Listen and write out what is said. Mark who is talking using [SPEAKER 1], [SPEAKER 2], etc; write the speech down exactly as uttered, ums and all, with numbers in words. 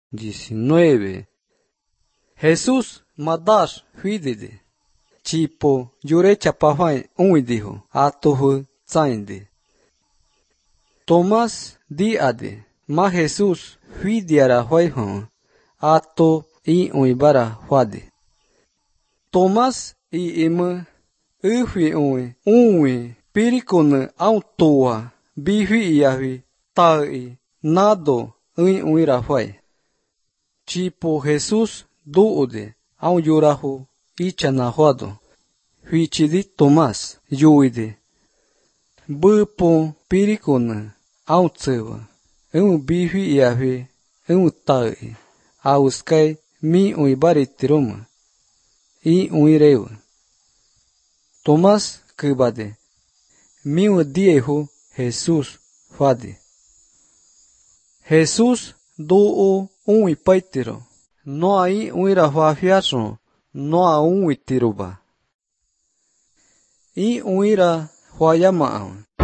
[SPEAKER 1] diecinueve. Jesús madash huidide. Chipo yure chapafai uidijo atohu zainde. Tomás diade ma Jesús huidiara huayhon ato i uibara huade. Tomás i ima uhui ui ui piricone autoa bihui yahui tai nado ui uira huay. Chipo Jesús duode au yurahu ichana huado. Huichidi Tomás yuide. Bupo piricone au tsewa. Un bihui yahui un tai auskai mi uibari tiroma. I uireu. Tomás kebade. Miu diehu Jesús fade. Jesús doo un ipaitiro. No hay uira huafiaso. No a un itiruba. I uira huayama.